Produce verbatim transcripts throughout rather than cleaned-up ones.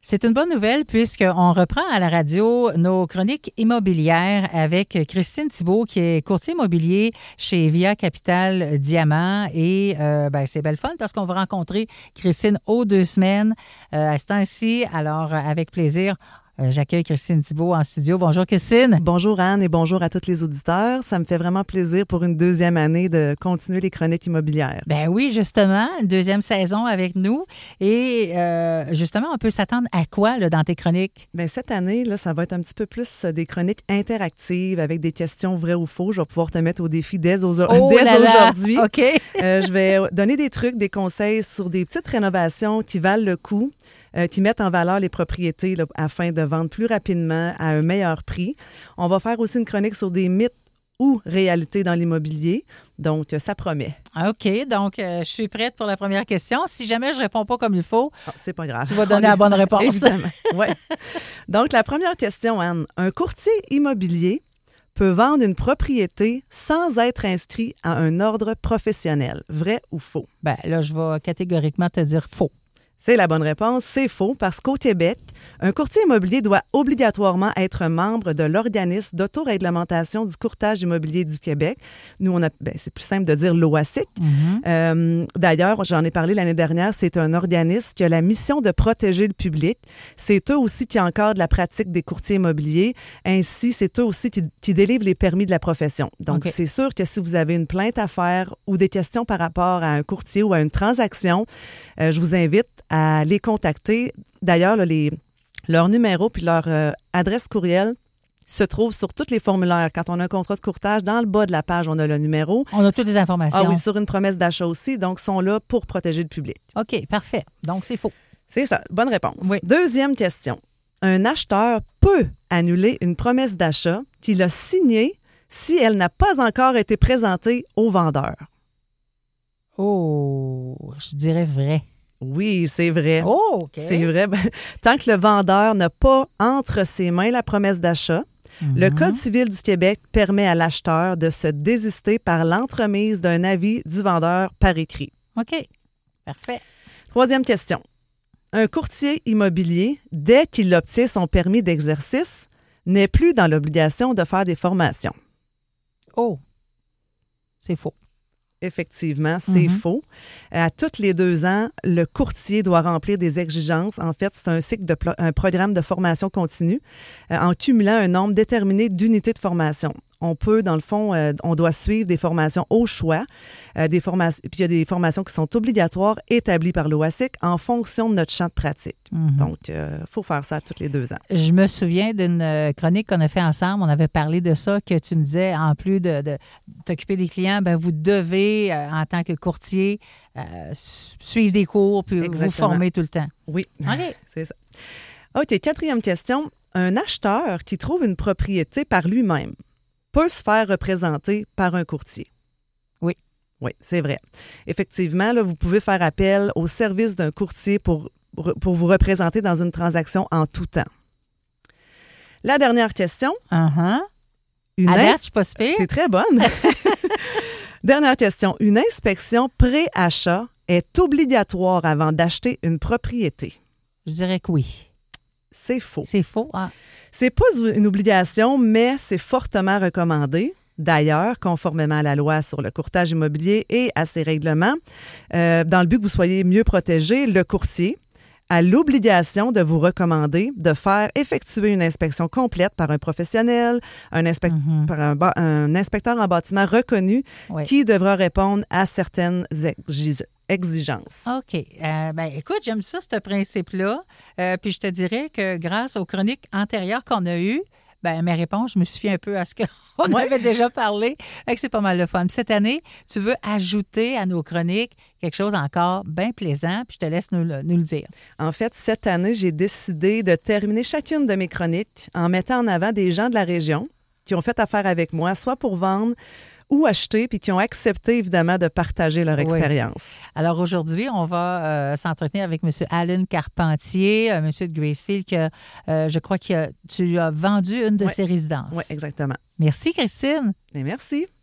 C'est une bonne nouvelle puisqu'on reprend à la radio nos chroniques immobilières avec Christine Thibault qui est courtier immobilier chez Via Capital Diamant. Et euh, ben, c'est belle fun parce qu'on va rencontrer Christine aux deux semaines euh, à ce temps-ci. Alors, avec plaisir, euh, j'accueille Christine Thibault en studio. Bonjour Christine. Bonjour Anne et bonjour à tous les auditeurs. Ça me fait vraiment plaisir pour une deuxième année de continuer les chroniques immobilières. Ben oui, justement, une deuxième saison avec nous. Et euh, justement, on peut s'attendre à quoi là, dans tes chroniques? Bien, cette année, là, ça va être un petit peu plus des chroniques interactives avec des questions vraies ou faux. Je vais pouvoir te mettre au défi dès, au- Oh dès là là! aujourd'hui. OK. Euh, je vais donner des trucs, des conseils sur des petites rénovations qui valent le coup, euh, qui mettent en valeur les propriétés là, afin de vendre plus rapidement à un meilleur prix. On va faire aussi une chronique sur des mythes ou réalités dans l'immobilier. Donc, ça promet. OK. Donc, euh, je suis prête pour la première question. Si jamais je réponds pas comme il faut, Ah, c'est pas grave. tu vas donner la bonne réponse. Évidemment, oui. Donc, la première question, Anne. Un courtier immobilier peut vendre une propriété sans être inscrit à un ordre professionnel. Vrai ou faux? Ben là, je vais catégoriquement te dire faux. C'est la bonne réponse, c'est faux, parce qu'au Québec, un courtier immobilier doit obligatoirement être membre de l'organisme d'autoréglementation du courtage immobilier du Québec. Nous, on a, ben, c'est plus simple de dire l'O A C I C. Mm-hmm. Euh, d'ailleurs, j'en ai parlé l'année dernière, c'est un organisme qui a la mission de protéger le public. C'est eux aussi qui encadrent la pratique des courtiers immobiliers. Ainsi, c'est eux aussi qui, qui délivrent les permis de la profession. Donc, Okay. c'est sûr que si vous avez une plainte à faire ou des questions par rapport à un courtier ou à une transaction, euh, je vous invite à les contacter. D'ailleurs, là, les, leur numéro puis leur euh, adresse courriel se trouvent sur tous les formulaires. Quand on a un contrat de courtage, dans le bas de la page, on a le numéro. On a toutes les informations. Ah oui, sur une promesse d'achat aussi. Donc, ils sont là pour protéger le public. OK, parfait. Donc, c'est faux. C'est ça. Bonne réponse. Oui. Deuxième question. Un acheteur peut annuler une promesse d'achat qu'il a signée si elle n'a pas encore été présentée au vendeur. Oh, je dirais vrai. Oui, c'est vrai. Oh, OK. C'est vrai. Ben, tant que le vendeur n'a pas entre ses mains la promesse d'achat, Mm-hmm. le Code civil du Québec permet à l'acheteur de se désister par l'entremise d'un avis du vendeur par écrit. OK, parfait. Troisième question. Un courtier immobilier, dès qu'il obtient son permis d'exercice, n'est plus dans l'obligation de faire des formations. Oh, c'est faux. Effectivement, c'est Mm-hmm. faux. À tous les deux ans, le courtier doit remplir des exigences. En fait, c'est un cycle de plo- un programme de formation continue euh, en cumulant un nombre déterminé d'unités de formation. On peut, dans le fond, euh, on doit suivre des formations au choix, euh, des formations, puis il y a des formations qui sont obligatoires établies par l'O A C I C en fonction de notre champ de pratique. Mm-hmm. Donc, il euh, faut faire ça tous les deux ans. Je me souviens d'une euh, chronique qu'on a fait ensemble. On avait parlé de ça, que tu me disais, en plus de, de t'occuper des clients, ben vous devez, euh, en tant que courtier, euh, su- suivre des cours puis Exactement. vous former tout le temps. Oui, OK. c'est ça. OK, quatrième question. Un acheteur qui trouve une propriété par lui-même peut se faire représenter par un courtier. Oui. Oui, c'est vrai. Effectivement, là, vous pouvez faire appel au service d'un courtier pour, pour vous représenter dans une transaction en tout temps. La dernière question. Uh-huh. Une À ins- date, je suis pas si pire. T'es très bonne. Dernière question. Une inspection pré-achat est obligatoire avant d'acheter une propriété. Je dirais que oui. C'est faux. C'est faux. Ah. C'est pas une obligation, mais c'est fortement recommandé. D'ailleurs, conformément à la loi sur le courtage immobilier et à ses règlements, euh, dans le but que vous soyez mieux protégé, le courtier a l'obligation de vous recommander de faire effectuer une inspection complète par un professionnel, un, inspect- Mm-hmm. par un, ba- un inspecteur en bâtiment reconnu Oui. qui devra répondre à certaines exi- exigences. OK. Euh, ben, écoute, j'aime ça, ce principe-là. Euh, puis je te dirais que grâce aux chroniques antérieures qu'on a eues, ben, mes réponses, je me suis fiée un peu à ce qu'on Ouais. avait déjà parlé. Fait que c'est pas mal de fun. Puis cette année, tu veux ajouter à nos chroniques quelque chose encore bien plaisant, puis je te laisse nous le, nous le dire. En fait, cette année, j'ai décidé de terminer chacune de mes chroniques en mettant en avant des gens de la région qui ont fait affaire avec moi, soit pour vendre ou acheter, puis qui ont accepté, évidemment, de partager leur Oui. expérience. Alors aujourd'hui, on va euh, s'entretenir avec M. Alan Carpentier, un monsieur de Gracefield, que euh, je crois que tu lui as vendu une de Oui. ses résidences. Oui, exactement. Merci, Christine. Mais merci.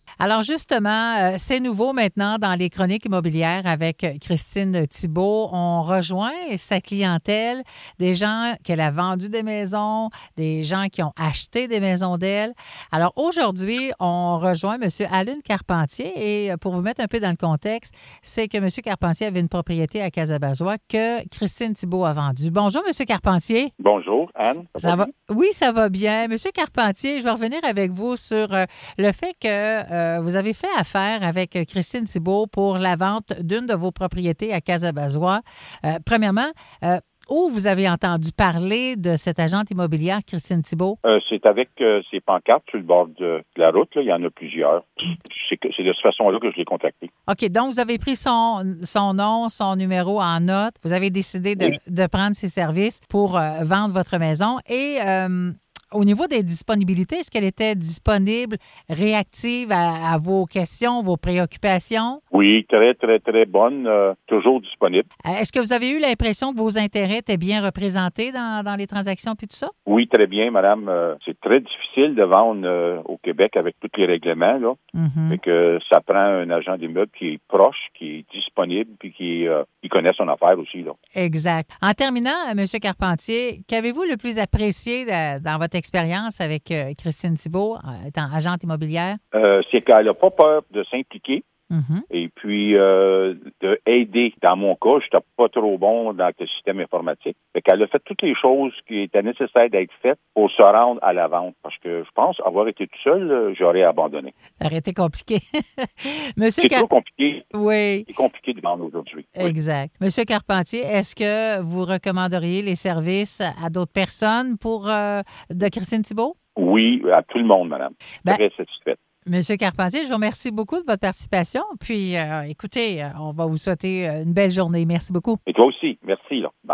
Alors justement, euh, c'est nouveau maintenant dans les chroniques immobilières avec Christine Thibault. On rejoint sa clientèle, des gens qu'elle a vendu des maisons, des gens qui ont acheté des maisons d'elle. Alors aujourd'hui, on rejoint M. Alun Carpentier et pour vous mettre un peu dans le contexte, c'est que M. Carpentier avait une propriété à Casabazois que Christine Thibault a vendue. Bonjour, M. Carpentier. Bonjour, Anne. Ça, ça va? Oui, ça va bien. M. Carpentier, je vais revenir avec vous sur euh, le fait que euh, vous avez fait affaire avec Christine Thibault pour la vente d'une de vos propriétés à Casabazois. Euh, premièrement, euh, où vous avez entendu parler de cette agente immobilière, Christine Thibault? Euh, c'est avec euh, ces pancartes sur le bord de, de la route. Là. Il y en a plusieurs. C'est, que, c'est de cette façon-là que je l'ai contacté. OK. Donc, vous avez pris son, son nom, son numéro en note. Vous avez décidé de, oui. de prendre ses services pour euh, vendre votre maison. Et euh, au niveau des disponibilités, est-ce qu'elle était disponible, réactive à, à vos questions, vos préoccupations? Oui, très, très, très bonne. Euh, toujours disponible. Est-ce que vous avez eu l'impression que vos intérêts étaient bien représentés dans, dans les transactions puis tout ça? Oui, très bien, madame. Euh, c'est très difficile de vendre euh, au Québec avec tous les règlements, là. Mm-hmm. Fait que ça prend un agent d'immeuble qui est proche, qui est disponible puis qui, euh, qui connaît son affaire aussi, là. Exact. En terminant, M. Carpentier, qu'avez-vous le plus apprécié de, dans votre expérience avec euh, Christine Thibault, étant agente immobilière? Euh, c'est qu'elle n'a pas peur de s'impliquer. Mm-hmm. Et puis, euh, de aider. Dans mon cas, je n'étais pas trop bon dans le système informatique. Fait qu'elle a fait toutes les choses qui étaient nécessaires d'être faites pour se rendre à la vente. Parce que je pense, avoir été tout seul, j'aurais abandonné. Ça aurait été compliqué. Monsieur c'est Car... trop compliqué. Oui. C'est compliqué de vendre aujourd'hui. Exact. Oui. Monsieur Carpentier, est-ce que vous recommanderiez les services à d'autres personnes pour euh, de Christine Thibault? Oui, à tout le monde, madame. Ben, très satisfaite. Monsieur Carpentier, je vous remercie beaucoup de votre participation. Puis, euh, écoutez, on va vous souhaiter une belle journée. Merci beaucoup. Et toi aussi. Merci. Là. Bye.